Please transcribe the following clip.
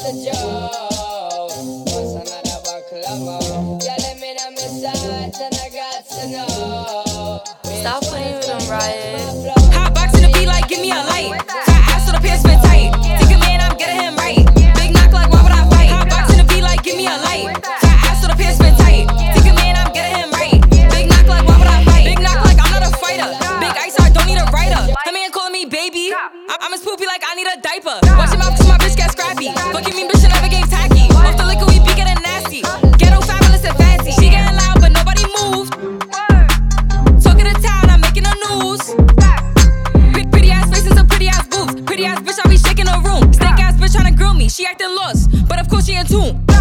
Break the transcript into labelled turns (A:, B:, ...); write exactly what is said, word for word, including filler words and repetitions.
A: the joke. What's another baklava? Yeah, let me know my sight and I got to know.
B: Stop playing with them, Riot.
C: Hot box in the beat like give me a light. Fat ass so the pants fit tight. Take a man, I'm getting him right. Big knock like why would I fight? Hot box in the beat like give me a light. Fat ass so the pants fit tight. Take a man, I'm getting him right. Big knock like why would I fight? Big knock like I'm not a fighter. Big ice I don't need a writer. A man calling me baby. I'm as poopy like I need a diaper. Watch your mouth cause my bitch get scrappy. Fucking me bitch and never gave tacky. Off the liquor we be getting nasty. Ghetto fabulous and fancy. She getting loud but nobody moved. Talking to town, I'm making the news. Pretty, pretty ass faces and pretty ass boobs. Pretty ass bitch, I be shaking the room. Snake ass bitch tryna grill me, she acting lost, but of course she in tune.